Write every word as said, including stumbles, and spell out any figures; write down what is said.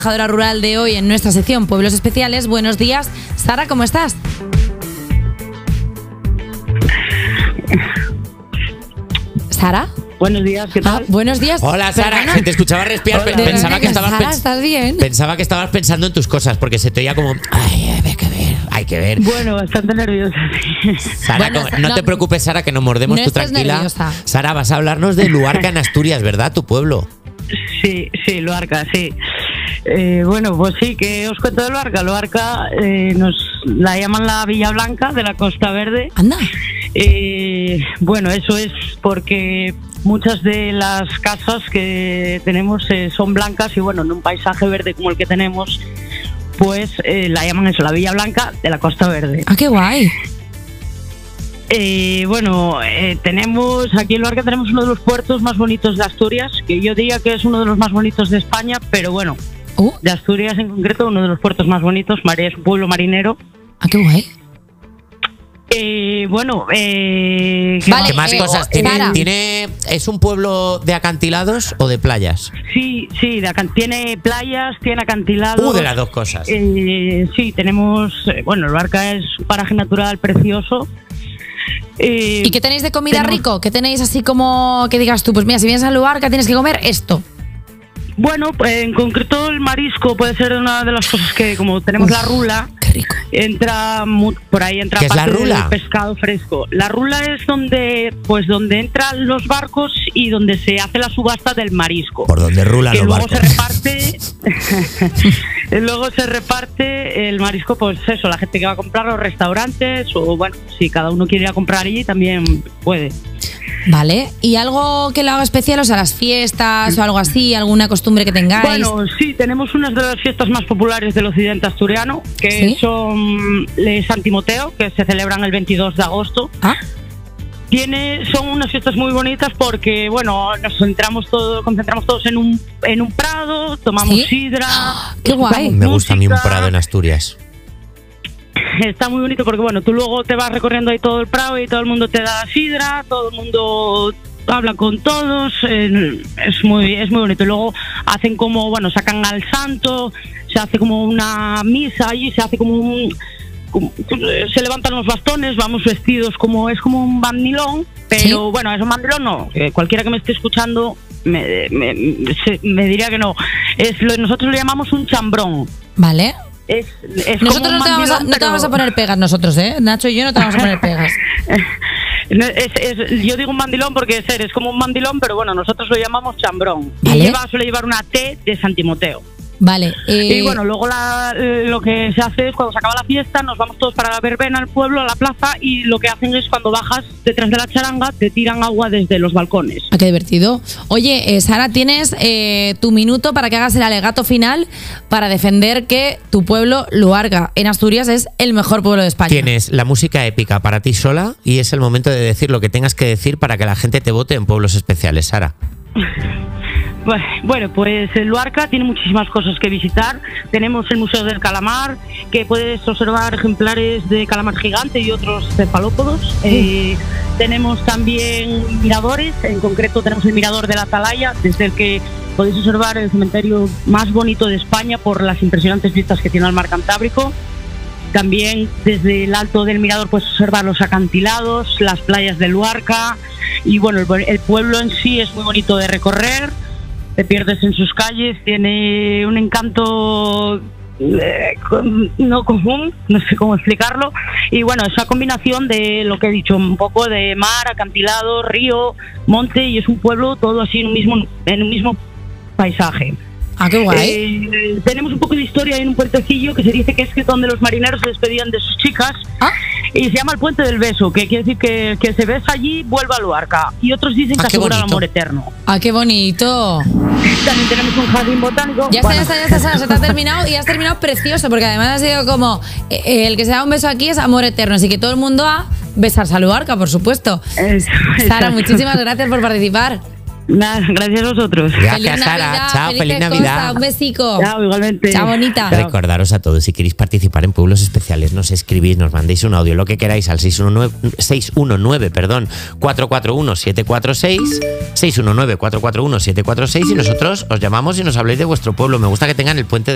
Trabajadora rural de hoy en nuestra sección Pueblos Especiales. Buenos días, Sara, ¿cómo estás? ¿Sara? Buenos días, ¿qué tal? Ah, buenos días. Hola, Sara, Perdona. que te escuchaba respirar. Hola. Pensaba que, estabas Sara, pens- ¿estás bien? pensaba que estabas pensando en tus cosas, porque se te oía como, ay, hay que ver, hay que ver. Bueno, bastante nerviosa. Sara, Bueno, como- no, no- te preocupes, Sara, que nos mordemos, no tú estés tranquila. nerviosa. Sara, vas a hablarnos de Luarca en Asturias, ¿verdad? Tu pueblo. Sí, sí, Luarca, sí. Eh, bueno, pues sí, que os cuento de Luarca. Luarca eh, nos la llaman la Villa Blanca de la Costa Verde. Anda. Eh, bueno, eso es porque muchas de las casas que tenemos eh, son blancas y bueno, en un paisaje verde como el que tenemos, pues eh, la llaman eso, la Villa Blanca de la Costa Verde. Ah, qué guay. Eh, bueno, eh, tenemos aquí en Luarca tenemos uno de los puertos más bonitos de Asturias, que yo diría que es uno de los más bonitos de España, pero bueno, Uh, de Asturias en concreto, uno de los puertos más bonitos. María es un pueblo marinero. ah, qué guay. Eh, bueno, eh, ¿qué Vale, ¿Qué más eh, cosas? oh, ¿Tiene, Sara. tiene, ¿Es un pueblo de acantilados o de playas? Sí, sí, de acan- tiene playas, tiene acantilados. Uh, de las dos cosas. Eh, sí, tenemos, eh, bueno, Luarca es un paraje natural precioso. Eh, ¿Y qué tenéis de comida tenemos- rico? ¿Qué tenéis así como que digas tú? Pues mira, si vienes a Luarca tienes que comer esto. Bueno, pues, en concreto el marisco puede ser una de las cosas que, como tenemos Uf, la rula, Qué rico. entra mu- por ahí entra ¿Qué es la parte rula? del pescado fresco. La rula es donde, pues, donde entran los barcos y donde se hace la subasta del marisco. Por donde rulan que los luego barcos. se reparte luego se reparte el marisco, pues eso, la gente que va a comprar a los restaurantes o bueno, si cada uno quiere ir a comprar allí también puede. Vale. ¿Y algo que lo haga especial? O sea, las fiestas o algo así, alguna costumbre que tengáis. Bueno, sí, tenemos unas de las fiestas más populares del occidente asturiano, que ¿Sí? son el San Timoteo, que se celebran el veintidós de agosto. Ah, Tiene, son unas fiestas muy bonitas porque, bueno, nos centramos todo, concentramos todos en un, en un prado, tomamos ¿Sí? sidra. ¡Qué guay! escuchamos Me gusta a mí un música. prado en Asturias. Está muy bonito porque, bueno, tú luego te vas recorriendo ahí todo el prado y todo el mundo te da sidra, todo el mundo habla con todos, eh, es muy es muy bonito. Y luego hacen como, bueno, sacan al santo, se hace como una misa allí, se hace como un... como- se levantan los bastones, vamos vestidos como... es como un mandilón, pero ¿Sí? bueno, es un mandilón no, eh, cualquiera que me esté escuchando me, me, se- me diría que no. Es lo, nosotros le llamamos un chambrón. vale. Es, es como Nosotros un no te, vamos a, mandilón, no te pero- vamos a poner pegas nosotros, ¿eh? Nacho y yo no te vamos a poner pegas. No, es- es- yo digo un mandilón porque es, es como un mandilón, pero bueno, nosotros lo llamamos chambrón. Vale. Y lleva, suele llevar una T de San Timoteo. Vale. Eh, Y bueno, luego la- eh, lo que se hace es cuando se acaba la fiesta, nos vamos todos para la verbena al pueblo, a la plaza, y lo que hacen es cuando bajas detrás de la charanga, te tiran agua desde los balcones. ah, qué divertido. Oye, eh, Sara, tienes eh, tu minuto para que hagas el alegato final para defender que tu pueblo, Luarca, en Asturias, es el mejor pueblo de España. Tienes la música épica para ti sola y es el momento de decir lo que tengas que decir para que la gente te vote en Pueblos Especiales, Sara. Bueno, pues el Luarca tiene muchísimas cosas que visitar. Tenemos el Museo del Calamar, que puedes observar ejemplares de calamar gigante y otros cefalópodos. Eh, tenemos también miradores, en concreto tenemos el mirador de la Atalaya, desde el que podéis observar el cementerio más bonito de España por las impresionantes vistas que tiene al mar Cantábrico. También desde el alto del mirador puedes observar los acantilados, las playas de Luarca y bueno, el, el pueblo en sí es muy bonito de recorrer. Te pierdes en sus calles, tiene un encanto eh, con- no común, no sé cómo explicarlo. Y bueno, es una combinación de lo que he dicho, un poco de mar, acantilado, río, monte, y es un pueblo todo así en un mismo, en un mismo paisaje. Ah, qué guay. Eh, tenemos un poco de historia en un puentecillo que se dice que es que donde los marineros se despedían de sus chicas. Ah. Y se llama el Puente del Beso, que quiere decir que, que se besa allí, vuelve a Luarca. Y otros dicen Ah, que qué asegura el bonito. amor eterno. Ah, qué bonito. También tenemos un jardín botánico. Ya está, Bueno, ya está, ya está, Sara, se te ha terminado y has terminado precioso, porque además ha sido como eh, eh, el que se da un beso aquí es amor eterno, así que todo el mundo a besarse a Luarca, por supuesto. Eso, Sara, exacto. muchísimas gracias por participar. Nada, gracias a vosotros. Gracias, Sara. Chao, felices feliz cosas, Navidad. un besico. Chao, igualmente. Chao, bonita. Chao. Recordaros a todos, si queréis participar en Pueblos Especiales, nos escribís, nos mandéis un audio, lo que queráis, al seis uno nueve, seis uno nueve perdón, cuatro cuatro uno, siete cuatro seis, seis uno nueve, cuatro cuatro uno, siete cuatro seis, y nosotros os llamamos y nos habléis de vuestro pueblo. Me gusta que tengan el puente de